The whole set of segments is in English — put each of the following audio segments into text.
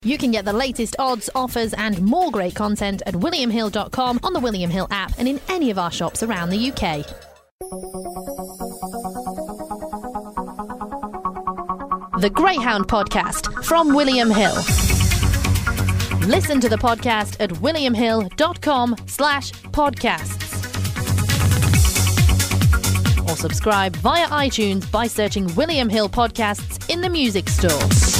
You can get the latest odds, offers and more great content at williamhill.com, on the William Hill app and in any of our shops around the UK. The Greyhound Podcast from William Hill. Listen to the podcast at williamhill.com/podcasts. Or subscribe via iTunes by searching William Hill Podcasts in the music store.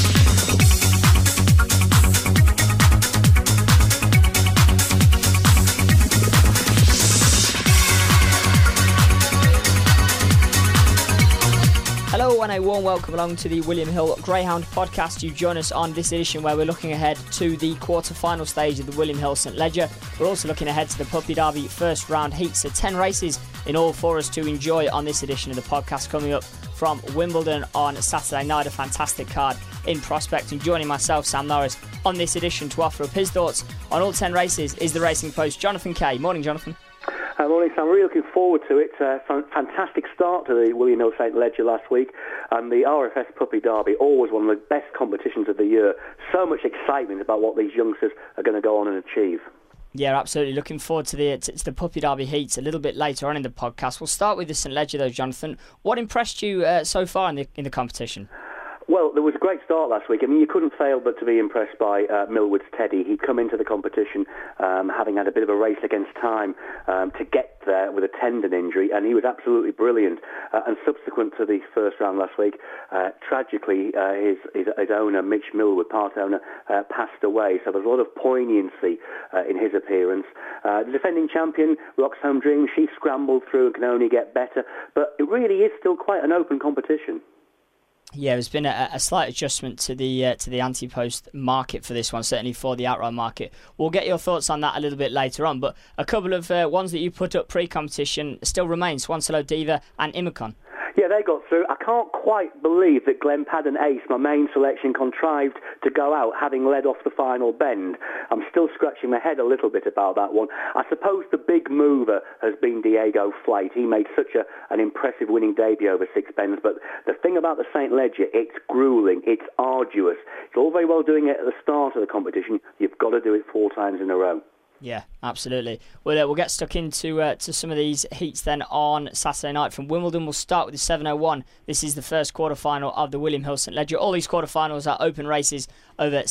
Hello and a warm welcome along to the William Hill Greyhound Podcast. You join us on this edition where we're looking ahead to the quarter-final stage of the William Hill St Leger. We're also looking ahead to the Puppy Derby first round heats. So 10 races in all for us to enjoy on this edition of the podcast, coming up from Wimbledon on Saturday night. A fantastic card in prospect, and joining myself, Sam Norris, on this edition to offer up his thoughts on all 10 races is the Racing Post Jonathan Kay. Morning, Jonathan. Morning, Sam. Really looking forward to it. Fantastic start to the William Hill St Leger last week, and the RFS Puppy Derby, always one of the best competitions of the year. So much excitement about what these youngsters are going to go on and achieve. Yeah, absolutely. Looking forward to the Puppy Derby heats a little bit later on in the podcast. We'll start with the St Leger though, Jonathan. What impressed you so far in the competition? Well, there was a great start last week. I mean, you couldn't fail but to be impressed by Millwood's Teddy. He'd come into the competition having had a bit of a race against time to get there with a tendon injury, and he was absolutely brilliant. And subsequent to the first round last week, tragically, his owner, Mitch Millwood, part owner, passed away. So there's a lot of poignancy in his appearance. The defending champion, Roxhome Dream, she scrambled through and can only get better. But it really is still quite an open competition. Yeah, there's been a slight adjustment to the anti-post market for this one, certainly for the outright market. We'll get your thoughts on that a little bit later on, but a couple of ones that you put up pre-competition still remain, Swanslow Diva and Imicon. Yeah, they got through. I can't quite believe that Glen Padden Ace, my main selection, contrived to go out having led off the final bend. I'm still scratching my head a little bit about that one. I suppose the big mover has been Diego Flight. He made such an impressive winning debut over 6 bends, but the thing about the St Leger, it's gruelling, it's arduous. It's all very well doing it at the start of the competition. You've got to do it 4 times in a row. Yeah, absolutely. We'll get stuck into to some of these heats then on Saturday night from Wimbledon. We'll start with the 701. This is the first quarter-final of the William Hill St Leger. All these quarter-finals are open races over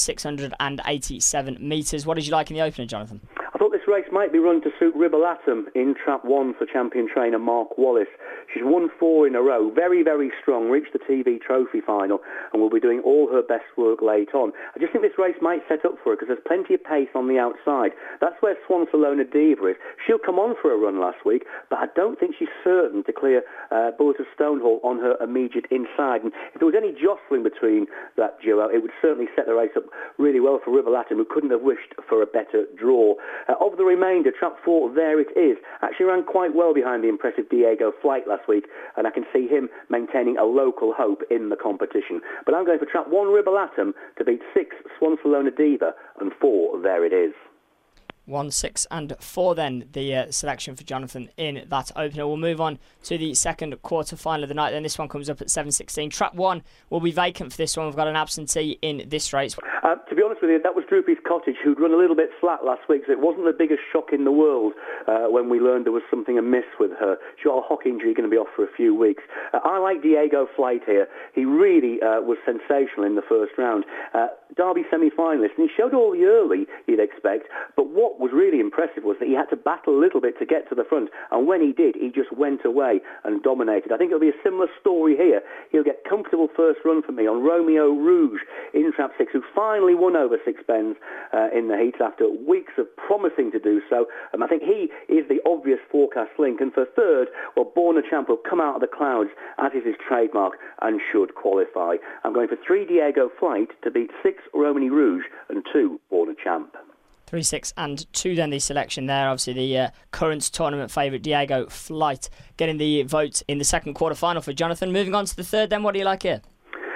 687 metres. What did you like in the opener, Jonathan? I thought this race might be run to suit Ribble-Atom in trap 1 for champion trainer Mark Wallace. She's won 4 in a row, very, very strong, reached the TV Trophy final, and will be doing all her best work late on. I just think this race might set up for her because there's plenty of pace on the outside. That's where Swansalona Diva is. She'll come on for a run last week, but I don't think she's certain to clear Bullet of Stonehall on her immediate inside. And if there was any jostling between that duo, it would certainly set the race up really well for Ribble-Atom, who couldn't have wished for a better draw. Of the remainder, trap 4, There It Is, actually ran quite well behind the impressive Diego Flight last week, and I can see him maintaining a local hope in the competition. But I'm going for trap 1, Ribble-Atom, to beat 6, Swansalona Diva, and 4, There It Is. 1, 6 and 4 then, the selection for Jonathan in that opener. We'll move on to the second quarter-final of the night. Then this one comes up at 7:16. Trap 1 will be vacant for this one. We've got an absentee in this race. To be honest with you, that was Droopy's Cottage, who'd run a little bit flat last week, so it wasn't the biggest shock in the world when we learned there was something amiss with her. She got a hock injury, going to be off for a few weeks. I like Diego Flight here. He really was sensational in the first round. Derby semi-finalist, and he showed all the early you'd expect, but what was really impressive was that he had to battle a little bit to get to the front, and when he did, he just went away and dominated. I think it'll be a similar story here. He'll get comfortable first run for me on Romeo Rouge in trap 6, who finally won over 6 bends in the heats after weeks of promising to do so. I think he is the obvious forecast link, and for third, well, Born a Champ will come out of the clouds, as is his trademark, and should qualify. I'm going for 3, Diego Flight, to beat 6, Romeo Rouge, and 2, Born a Champ. 3, 6 and 2 then the selection there. Obviously the current tournament favourite Diego Flight getting the vote in the second quarter final for Jonathan. Moving on to the third then, what do you like here?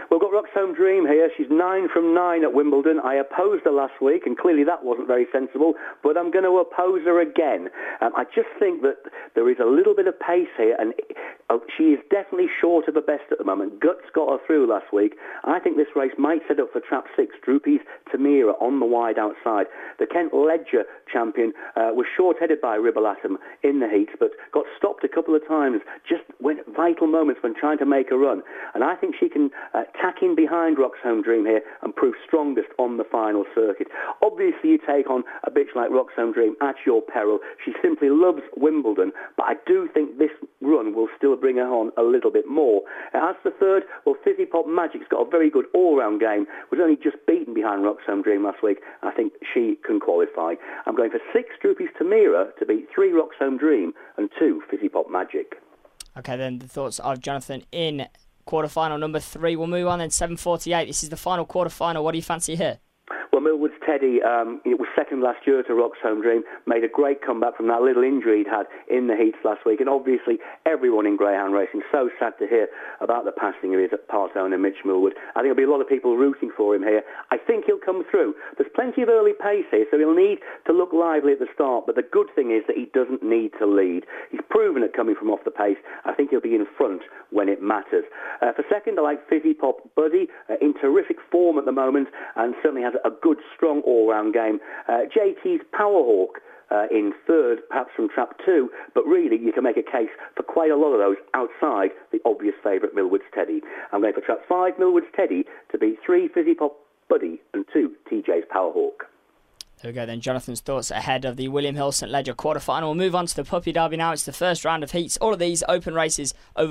We've got Roxhome Dream here. She's 9 from 9 at Wimbledon. I opposed her last week, and clearly that wasn't very sensible, but I'm going to oppose her again. I just think that there is a little bit of pace here, and she is definitely short of the best at the moment. Guts got her through last week. I think this race might set up for trap 6, Droopy's Tamira on the wide outside. The Kent Ledger champion was short-headed by Ribolatum in the heats, but got stopped a couple of times just when vital moments when trying to make a run. And I think she can tack in behind Roxhome Dream here and prove strongest on the final circuit. Obviously, you take on a bitch like Roxhome Dream at your peril. She simply loves Wimbledon, but I do think this run will still bring her on a little bit more. As the third, well, Fizzy Pop Magic's got a very good all-round game. Was only just beaten behind Roxhome Dream last week. I think she can qualify. I'm going for 6 Droopy's Tamira to beat 3 Roxhome Dream and 2 Fizzy Pop Magic. Okay, then the thoughts of Jonathan in quarterfinal number 3. We'll move on then, 7:48. This is the final quarterfinal. What do you fancy here? Well, Millwood's Teddy, it was second last year to Roxhome Dream, made a great comeback from that little injury he'd had in the heats last week, and obviously everyone in greyhound racing so sad to hear about the passing of his part owner Mitch Millwood. I think there'll be a lot of people rooting for him here. I think he'll come through. There's plenty of early pace here, so he'll need to look lively at the start, but the good thing is that he doesn't need to lead. He's proven it coming from off the pace. I think he'll be in front when it matters. For second, I like Fizzy Pop Buddy, in terrific form at the moment, and certainly has a good, strong all-round game. JT's Powerhawk in third, perhaps from trap 2, but really you can make a case for quite a lot of those outside the obvious favourite Millwood's Teddy. I'm going for trap 5, Millwood's Teddy, to beat 3 Fizzy Pop Buddy and 2 TJ's Powerhawk. There we go then, Jonathan's thoughts ahead of the William Hill St Ledger quarterfinal. We'll move on to the Puppy Derby now. It's the first round of heats. All of these open races over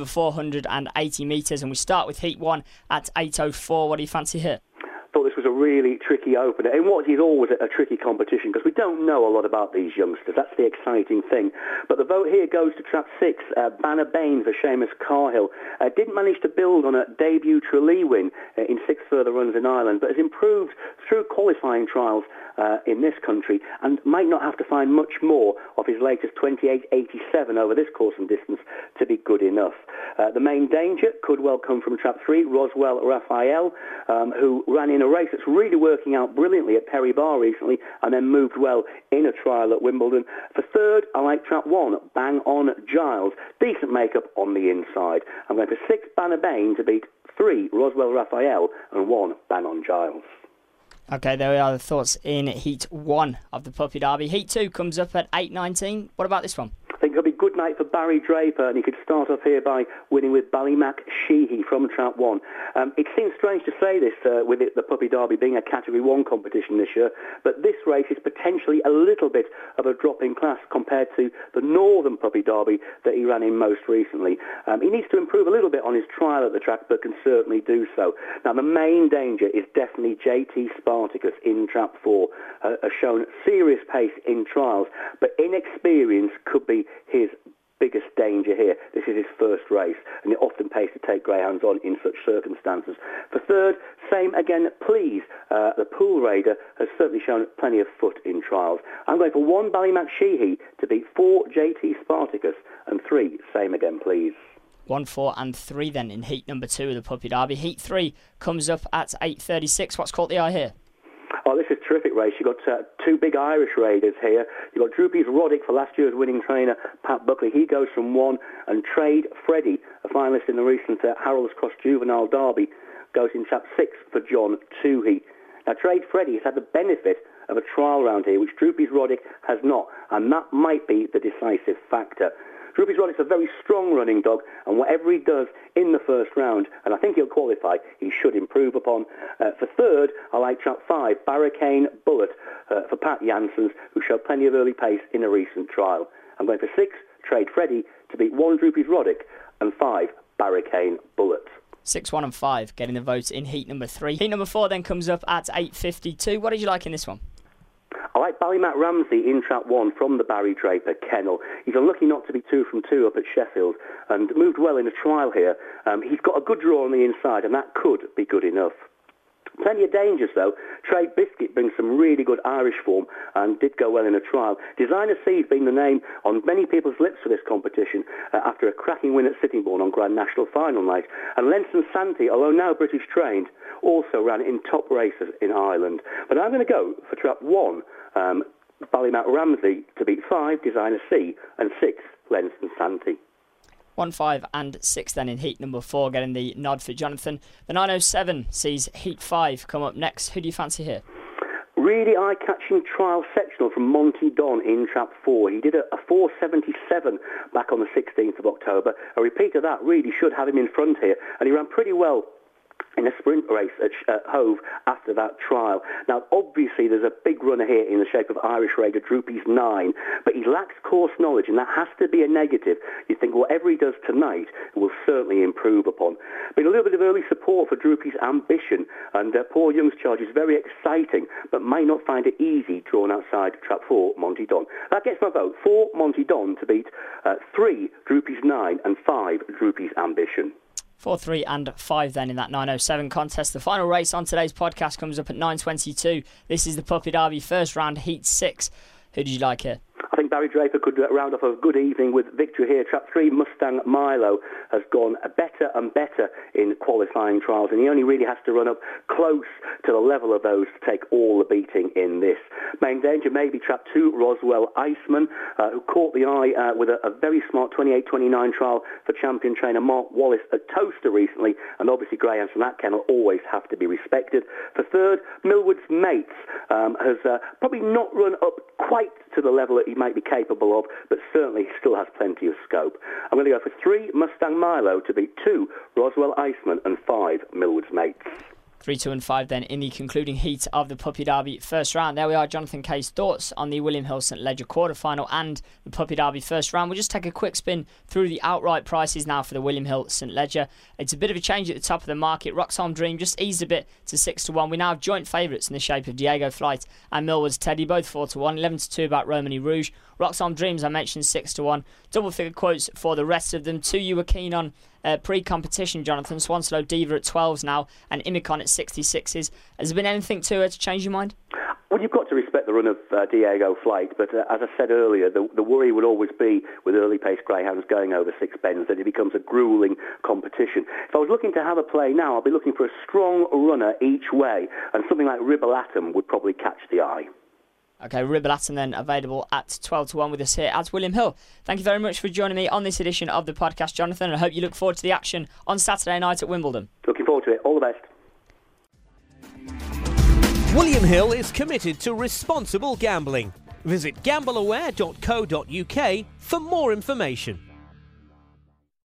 480 metres, and we start with heat 1 at 8:04. What do you fancy here? Thought this was a really tricky opener in what is always a tricky competition because we don't know a lot about these youngsters. That's the exciting thing. But the vote here goes to trap 6, Banner Bane for Seamus Carhill. Didn't manage to build on a debut Tralee win in 6 further runs in Ireland, but has improved through qualifying trials in this country and might not have to find much more of his latest 28.87 over this course and distance to be good enough. The main danger could well come from trap 3, Roswell Raphael, who ran in a race that's really working out brilliantly at Perry Bar recently and then moved well in a trial at Wimbledon. For third, I like trap 1, Bang On Giles. Decent makeup on the inside. I'm going for 6, Banner Bane to beat 3, Roswell Raphael and 1, Bang On Giles. Okay, there are the thoughts in Heat 1 of the Puppy Derby. Heat 2 comes up at 8:19. What about this one? I think it'll be good night for Barry Draper, and he could start off here by winning with Ballymac Sheehy from trap 1. It seems strange to say this with the Puppy Derby being a Category 1 competition this year, but this race is potentially a little bit of a drop in class compared to the Northern Puppy Derby that he ran in most recently. He needs to improve a little bit on his trial at the track, but can certainly do so. Now, the main danger is definitely JT Spartacus in trap 4, has shown serious pace in trials, but inexperience could be his biggest danger here. This is his first race, and it often pays to take greyhounds on in such circumstances. For third, same again, please. The Pool Raider has certainly shown plenty of foot in trials. I'm going for 1, Ballymac Sheehy to beat 4, JT Spartacus and 3, same again, please. 1, 4 and 3 then in heat number 2 of the Puppy Derby. Heat 3 comes up at 8:36. What's caught the eye here? Oh, this is a terrific race. You've got 2 big Irish raiders here. You've got Droopy's Roddick for last year's winning trainer, Pat Buckley. He goes from 1. And Trade Freddy, a finalist in the recent Harold's Cross Juvenile Derby, goes in trap 6 for John Toohey. Now, Trade Freddy has had the benefit of a trial round here, which Droopy's Roddick has not, and that might be the decisive factor. Droopy's Roddick's a very strong running dog, and whatever he does in the first round, and I think he'll qualify, he should improve upon. For third, I like trap 5, Barricane Bullet for Pat Janssens, who showed plenty of early pace in a recent trial. I'm going for 6, Trade Freddy to beat 1, Droopy's Roddick, and 5, Barricane Bullet. 6, 1 and 5 getting the votes in heat number 3. Heat number 4 then comes up at 8:52. What did you like in this one? I like Ballymac Ramsey in trap 1 from the Barry Draper kennel. He's unlucky not to be 2 from 2 up at Sheffield and moved well in a trial here. He's got a good draw on the inside, and that could be good enough. Plenty of dangers, though. Trade Biscuit brings some really good Irish form and did go well in a trial. Designer Seed being the name on many people's lips for this competition after a cracking win at Sittingbourne on Grand National final night. And Lenson Santee, although now British trained, also ran in top races in Ireland. But I'm going to go for trap 1, Ballymount Ramsey to beat 5, Designer C, and 6, Lenson Santee. 1, 5 and 6 then in heat number 4, getting the nod for Jonathan. The 907 sees heat 5 come up next. Who do you fancy here? Really eye-catching trial sectional from Monty Don in trap 4. He did a 4.77 back on the 16th of October. A repeat of that really should have him in front here, and he ran pretty well in a sprint race at Hove after that trial. Now, obviously, there's a big runner here in the shape of Irish Raider Droopy's 9, but he lacks course knowledge, and that has to be a negative. You think whatever he does tonight will certainly improve upon. But a little bit of early support for Droopy's Ambition, and Paul Young's charge is very exciting, but may not find it easy drawn outside trap 4, Monty Don. That gets my vote. 4, Monty Don to beat 3, Droopy's 9, and 5, Droopy's Ambition. 4, 3 and 5 then in that 907 contest. The final race on today's podcast comes up at 9:22. This is the Puppy Derby first round, heat 6. Who did you like here? I think Barry Draper could round off a good evening with victory here. Trap 3, Mustang Milo, has gone better and better in qualifying trials, and he only really has to run up close to the level of those to take all the beating in this. Main danger may be Trap 2, Roswell Iceman, who caught the eye with a very smart 28-29 trial for champion trainer Mark Wallace at Toaster recently, and obviously greyhounds from that kennel always have to be respected. For third, Millwood's Mates has probably not run up quite to the level that he might be capable of, but certainly still has plenty of scope. I'm going to go for 3, Mustang Milo to beat 2, Roswell Iceman, and 5, Millwood's Mates. 3, 2 and 5 then in the concluding heat of the Puppy Derby first round. There we are, Jonathan Kay's thoughts on the William Hill St Ledger quarter-final and the Puppy Derby first round. We'll just take a quick spin through the outright prices now for the William Hill St Ledger. It's a bit of a change at the top of the market. Roxholm Dream just eased a bit to 6-1. We now have joint favourites in the shape of Diego Flight and Millwood's Teddy, both 4-1, 11-2 about Romany Rouge. Roxholm Dreams, I mentioned, 6-1. Double figure quotes for the rest of them. 2 you were keen on pre-competition, Jonathan. Swanslow Diva at 12s now, and Imicon at 66s. Has there been anything to her to change your mind? Well, you've got to respect the run of Diego Flight, but as I said earlier, the worry would always be with early pace greyhounds going over 6 bends that it becomes a gruelling competition. If I was looking to have a play now, I'd be looking for a strong runner each way, and something like Ribble-Atom would probably catch the eye. Okay, Ribble-Atom then available at 12-1 with us here at William Hill. Thank you very much for joining me on this edition of the podcast, Jonathan, and I hope you look forward to the action on Saturday night at Wimbledon. Looking forward to it. All the best. William Hill is committed to responsible gambling. Visit gambleaware.co.uk for more information.